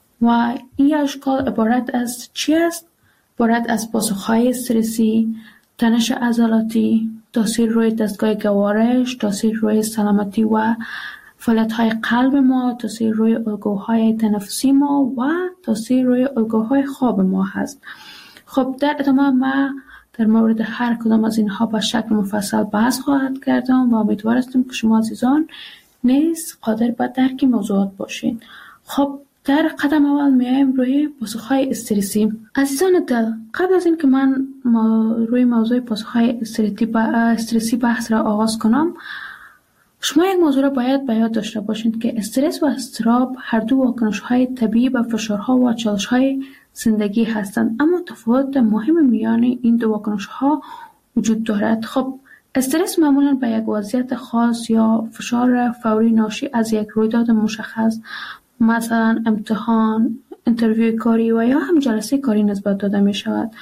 و این اشکال عبارت از چی است؟ عبارت از پاسخ‌های استرسی، تنش عضلاتی، تاثیر روی دستگاه گوارش، تاثیر روی سلامتی و فعالیت‌های قلب ما، تاثیر روی الگوهای تنفسی ما و تاثیر روی الگوهای خواب ما هست. خب در ادامه ما در مورد هر کدام از اینها با شکل مفصل بحث خواهد کردم و امیدوار هستم که شما عزیزان نیز قادر به درک موضوعات باشین. خب در قدم اول میایم روی پاسخ‌های استرسی. عزیزان دل، قبل از این که من روی موضوع پاسخ‌های استرسی بحث را آغاز کنم، شما یک موضوع را باید به یاد داشته باشید که استرس و اضطراب هر دو واکنش‌های طبیعی به فشارها و چالش‌های زندگی هستند، اما تفاوت مهم میان این دو واکنش‌ها وجود دارد. خب استرس معمولاً به یک وضعیت خاص یا فشار فوری ناشی از یک رویداد مشخص، مثلا امتحان، اینترویو کاری و یا هم جلسه کاری نسبت داده می شود.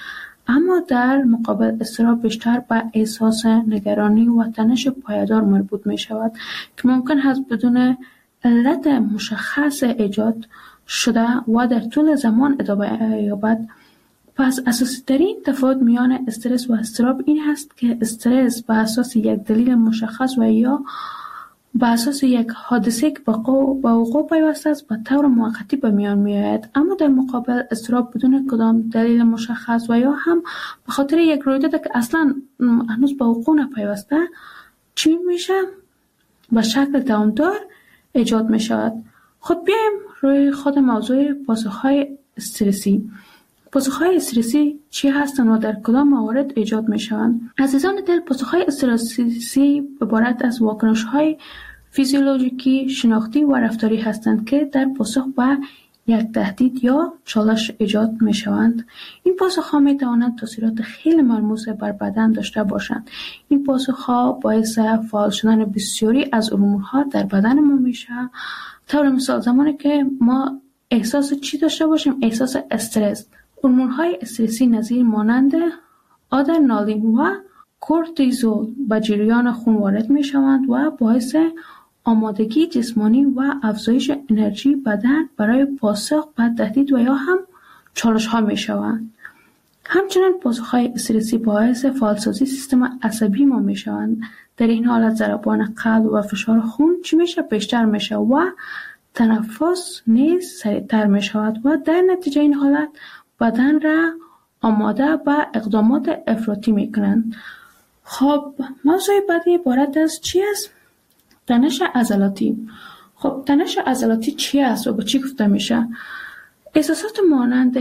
اما در مقابل اضطراب بیشتر به احساس نگرانی و تنش پایدار مربوط می شود که ممکن است بدون علت مشخص ایجاد شده و در طول زمان ادامه یابد. پس اساسی ترین تفاوت میان استرس و اضطراب این هست که استرس به اساس یک دلیل مشخص و یا به اساس یک حادثه که به وقوع پیوسته است به طور موقتی به میان می آید، اما در مقابل اضطراب بدون کدام دلیل مشخص و یا هم به خاطر یک رویداد که اصلا هنوز به وقوع نپیوسته چی میشه؟ به شکل دوامدار ایجاد می شود. خود بیایم روی خود موضوع پاسخهای استرسی. پاسخهای استرسی چی هستند و در کدام موارد ایجاد می شوند؟ عزیزان دل، پاسخهای استرسی عبارت از واکنش‌های فیزیولوژیکی، شناختی و رفتاری هستند که در پاسخ به یک تهدید یا چالش ایجاد می شوند. این پاسخ‌ها می توانند تاثیرات خیلی ملموس بر بدن داشته باشند. این پاسخ‌ها باعث فعال شدن بسیاری از هورمون‌ها در بدن ما میشه. طور مثال زمانی که ما احساس چی داشته باشیم؟ احساس استرس. هورمون‌های استرسی نظیر مانند آدرنالین و کورتیزول به جریان خون وارد می‌شوند و باعث آمادگی جسمانی و افزایش انرژی بدن برای پاسخ به تهدید و یا هم چالش‌ها می‌شوند. همچنین پاسخ‌های استرسی باعث فعالسازی سیستم عصبی ما می‌شوند. در این حالت ضربان قلب و فشار خون چی میشه؟ بیشتر میشه و تنفس نیز سریعتر می‌شود و در نتیجه این حالت بدن را آماده به اقدامات افراطی میکنند. خب موضوع بعدی عبارت از چی است؟ تنش عضلاتی. خب تنش عضلاتی چی است و به چی گفته میشه؟ احساسات مانند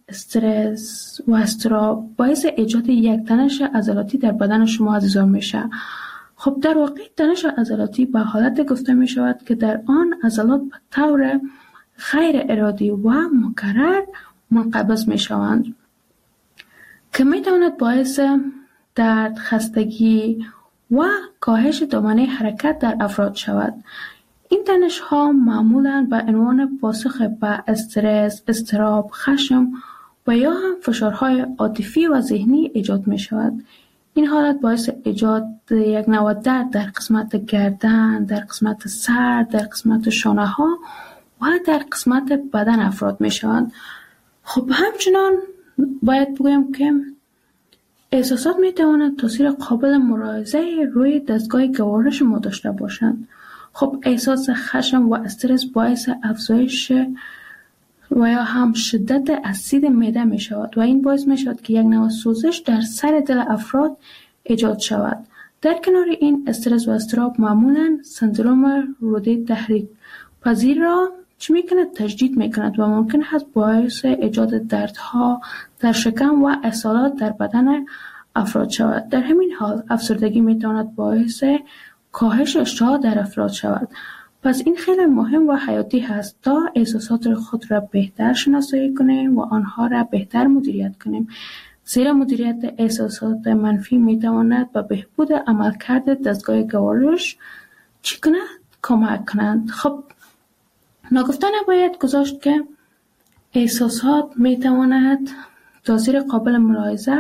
استرس و اضطراب باعث ایجاد یک تنش عضلاتی در بدن شما عزیزان میشه. خب در واقع تنش عضلاتی به حالت گفته می شود که در آن عضلات به طور غیر ارادی و مکرر منقبض می شوند که می تواند باعث درد، خستگی و کاهش دامنه حرکت در افراد شود. این تنش ها معمولاً به عنوان پاسخ به استرس، اضطراب، خشم و یا هم فشارهای عاطفی و ذهنی ایجاد می شود. این حالت باعث ایجاد یک نوع درد در قسمت گردن، در قسمت سر، در قسمت شانه ها و در قسمت بدن افراد می شوند. خب همچنان باید بگویم که احساسات می توانند تاثیر قابل ملاحظه روی دستگاه گوارش ما داشته باشند. خب احساس خشم و استرس باعث افزایش و یا هم شدت اسید معده می شود و این باعث می شود که یک نوع سوزش در سر دل افراد ایجاد شود. در کنار این استرس و اضطراب معمولاً سندروم روده تحریک پذیر را چی می کند؟ تجدید می کند و ممکن است باعث ایجاد دردها در شکم و اسهالات در بدن افراد شود. در همین حال افسردگی می تواند باعث کاهش اشتها در افراد شود. پس این خیلی مهم و حیاتی هست تا احساسات خود را بهتر شناسایی کنیم و آنها را بهتر مدیریت کنیم. زیرا مدیریت احساسات منفی می تواند به بهبود عملکرد دستگاه گوارش چی کند؟ کمک کنند. خب ناگفته نباید گذاشت که احساسات می تواند تاثیر قابل ملاحظه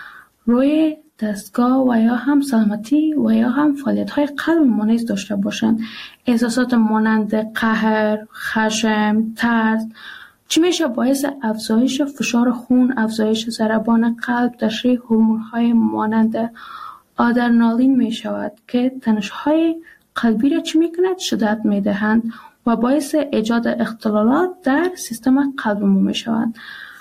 روی دستگاه و یا هم سلامتی و یا هم فعالیت‌های قلب ما نیز داشته باشند. احساسات مانند قهر، خشم، ترس چی میشه؟ باعث افزایش فشار خون، افزایش ضربان قلب، تشریح هورمون‌های مانند آدرنالین می شود که تنش‌های قلبی را چی میکند؟ شدت میدهند و باعث ایجاد اختلالات در سیستم قلب ما می شوند.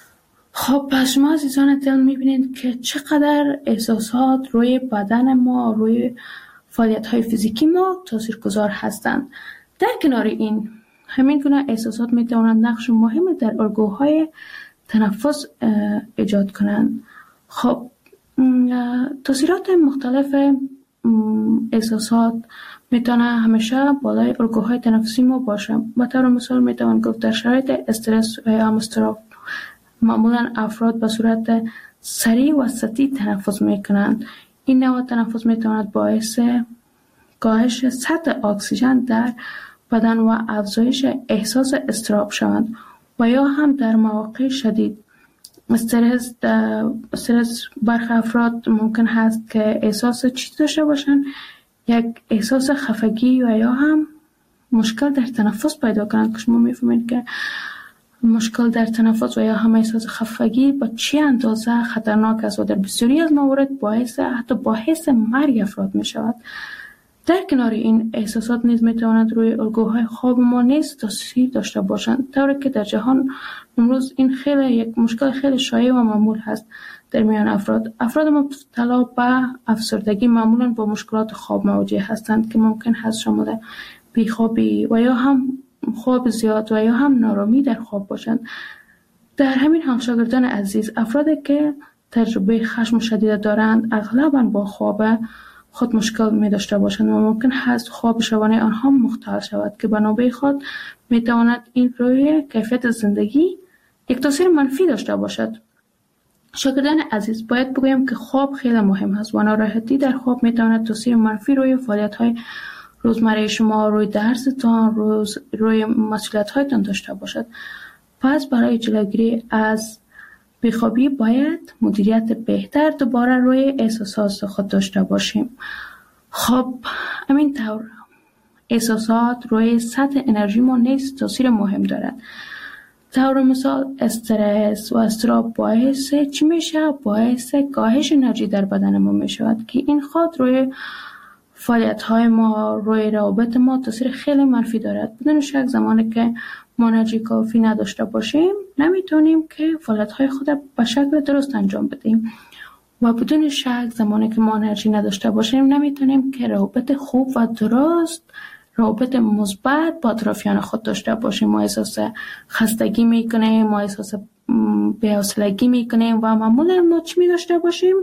خب پس شما عزیزان دل میبینید که چقدر احساسات روی بدن ما، روی فعالیت‌های فیزیکی ما تاثیرگذار هستند. در کنار این همین گونه احساسات میتوانند نقش مهمی در الگوهای تنفس ایجاد کنند. خب تاثیرات مختلف احساسات میتونه همیشه بالای الگوهای تنفسی ما باشه. به طور مثال میتوان گفت در شرایط استرس یا اضطراب معمولا افراد به صورت سریع و سطحی تنفس میکنند. این نوع تنفس میتواند باعث کاهش سطح اکسیژن در بدن و افزایش احساس اضطراب شوند و یا هم در مواقع شدید استرس برخی افراد ممکن هست که احساس چیز داشته باشن، یک احساس خفگی و یا هم مشکل در تنفس پیدا کنند که شما میفهمید که مشکل در تنفس و یا هم احساس خفگی با چه اندازه خطرناک است و در بسیاری از موارد باعث مرگ افراد می شود. در کنار این احساسات نیز می تواند روی الگوهای خواب ما نیز تاثیر داشته باشند، طوری که در جهان امروز این خیلی یک مشکل خیلی شایع و معمول هست در میان افراد مبتلا به افسردگی معمولا با مشکلات خواب مواجه هستند که ممکن هست شامل بیخوابی و یا هم خواب زیاد و یا هم نارامی در خواب باشند. در همین حال شاگردان عزیز، افرادی که تجربه خشم شدید دارند اغلباً با خواب خود مشکل می داشته باشند و ممکن هست خواب شبانه آنها مختل شود که به نوبه خود می تواند این روی کیفیت زندگی یک تاثیر منفی داشته باشد. شاگردان عزیز، باید بگویم که خواب خیلی مهم است و ناراحتی در خواب می تواند تاثیر منفی روی فعالیت‌های روزمره شما، روی درستان، روی مسئولیت‌هایتان داشته باشد. پس برای جلوگیری از بیخوابی باید مدیریت بهتر دوباره روی احساسات خود داشته باشیم. خب همین طور احساسات روی سطح انرژی ما نیز تاثیر مهم دارد. طور مثال استرس و اضطراب باعث چی میشه؟ باعث کاهش انرژی در بدن ما میشود که این خود روی فعالیت‌های ما، روی روابط ما تاثیر خیلی منفی دارد. بدون شک زمانی که ما انرژی کافی نداشته باشیم نمیتونیم که فعالیت‌های خود به شکل درست انجام بدیم و بدون شک زمانی که ما انرژی نداشته باشیم نمیتونیم که روابط خوب و درست، روابط مثبت با اطرافیان خود داشته باشیم. ما احساس خستگی میکنیم، ما احساس بی‌حوصلگی میکنیم و معمولا ما چی داشته باشیم؟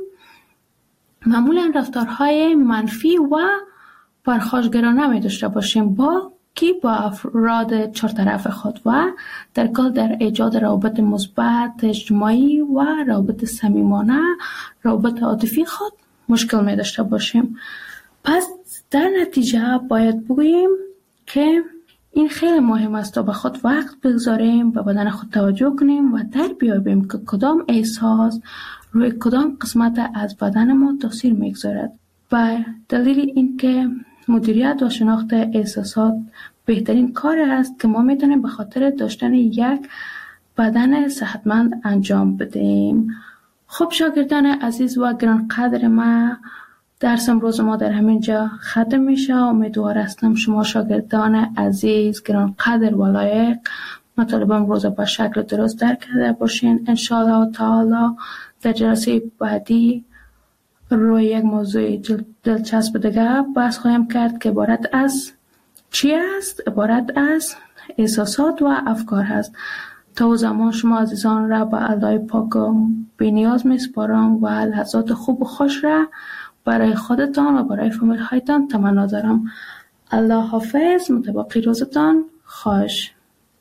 معمولا رفتارهای منفی و پرخاشگرانه می داشته باشیم با افراد چهارطرف خود و در کل در ایجاد روابط مثبت اجتماعی و روابط صمیمانه، روابط عاطفی خود مشکل می داشته باشیم. پس در نتیجه باید بگوییم که این خیلی مهم است تا به خود وقت بگذاریم، به بدن خود توجه کنیم و در بیابیم که کدام احساس روی کدام قسمت از بدن ما تاثیر میگذارد. و دلیل این که مدیریت و شناخت احساسات بهترین کار است که ما میتونیم به خاطر داشتن یک بدن صحتمند انجام بدیم. خب شاگردان عزیز و گرانقدر ما، درس امروز ما در همین جا ختم میشه. امیدوار هستم شما شاگردان عزیز گرانقدر و لایق مطالب امروز به شکل درست درک کرده باشین. انشاءالله تعالی در جلسه بعدی روی یک موضوع دلچسب دیگه بحث خواهیم کرد که عبارت از چی است؟ عبارت از احساسات و افکار هست. تا زمان شما عزیزان را به الله پاک بی نیاز میسپارم و لحظات خوب و خوش را برای خودتان و برای فامیل هایتان تمنا دارم. الله حافظ، متبقی روزتان خوش.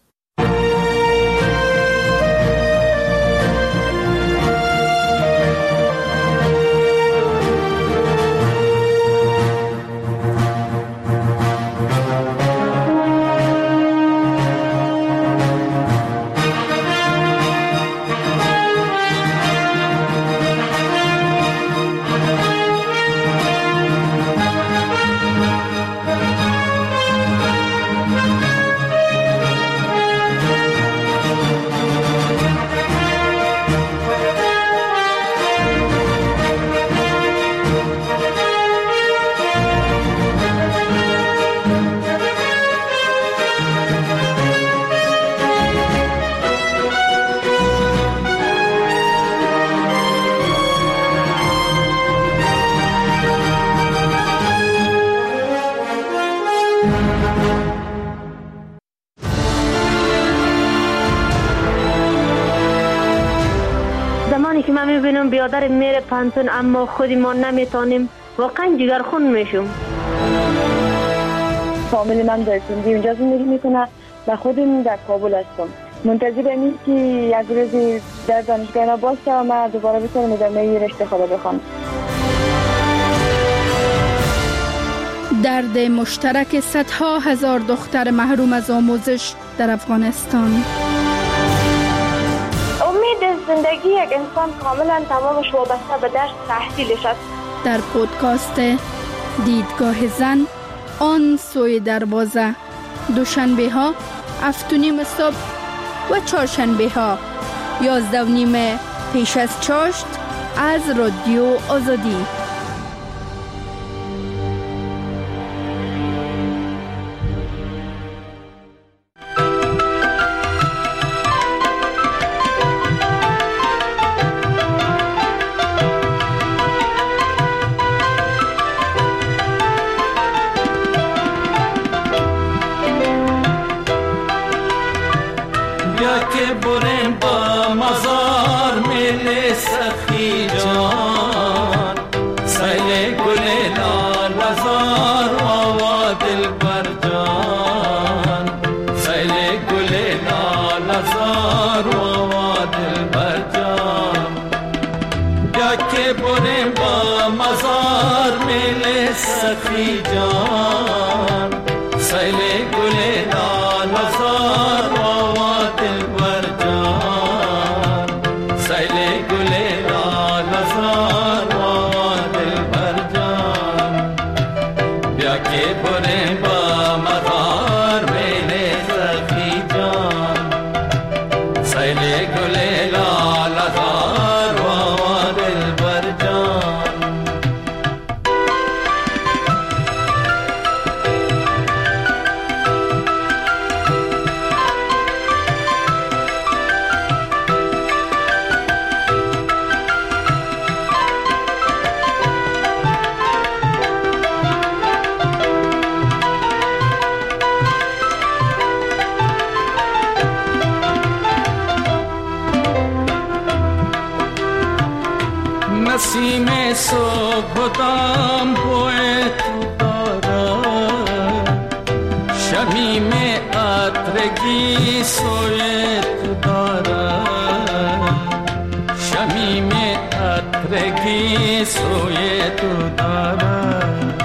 زمانی که من میبینم بیادر میره پانتون اما خودی ما نمیتونیم، واقعا جگرخون میشم. فامیل من در سندی اونجا زندگی میکنه و خودم در کابل هستم. منتظر امید که یک روزی در دانشگاه باشه و من دوباره بتونم ادامه رشته خود بخونم. درد مشترک صدها هزار دختر محروم از آموزش در افغانستان. امید زندگی یک انسان کاملا تمامش وابسته به درس تحصیلش است. در پودکاست دیدگاه زن آن سوی دروازه، دوشنبه ها 7:30 صبح و چهارشنبه ها 11:30 پیش از چاشت از رادیو آزادی. نسیم صبح دم بوی تو دارد، شمیم عطرگی سوی تو دارد، شمیم عطرگی سوی تو دارد.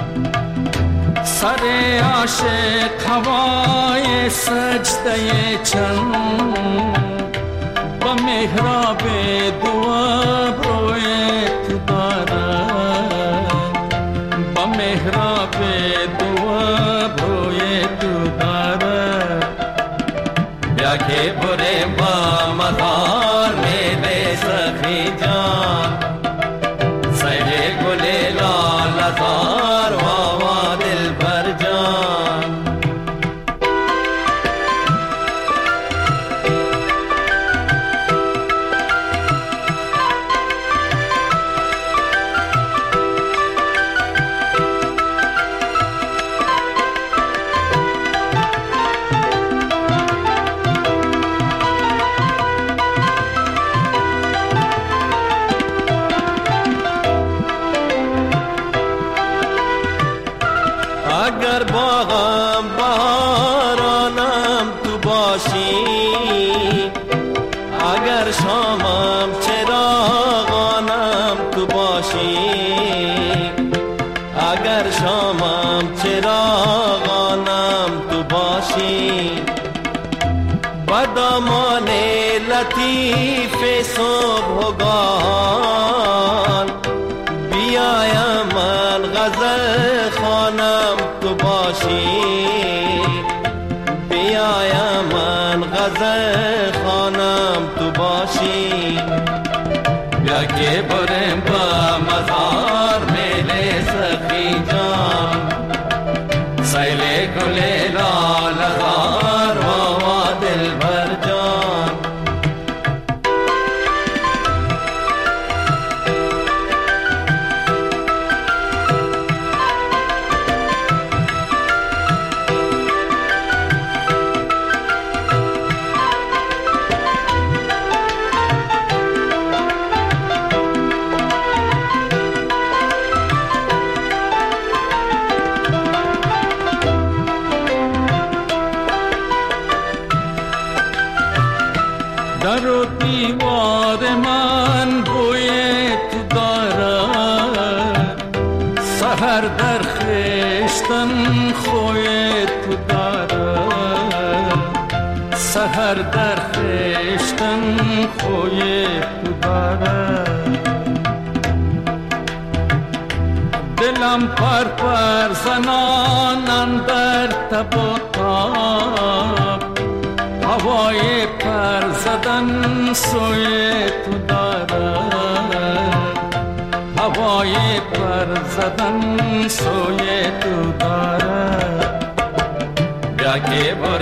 سر عاشق هوای سجده چند، با محراب دعا روی تو دارد، با محراب دعا روی تو دارد. بیا که بره با مدار میل سخی جان، سیر گل لال زار و دل بر جان. اگر باغم بهارانم تو باشی، اگر شامم چراغانم تو باشی، اگر شامم چراغانم تو باشی. با دامان لطیف صبحگاهان بیایم من غزل خوانم تو باشی، بیایم من غزل خوانم تو باشی. بیا که برم با مزار میل سخی جان، سیل گل لال زار و دل بر جان. در و دیوار من بوی تو دارد، سحر در خشتن خوی تو دارد، سحر در خشتن خوی تو دارد دلم پر پر زنان اندر تب و تاب هوای پر زدن سوی تو دارد هوای پر زدن سوی تو دارد بیا که بر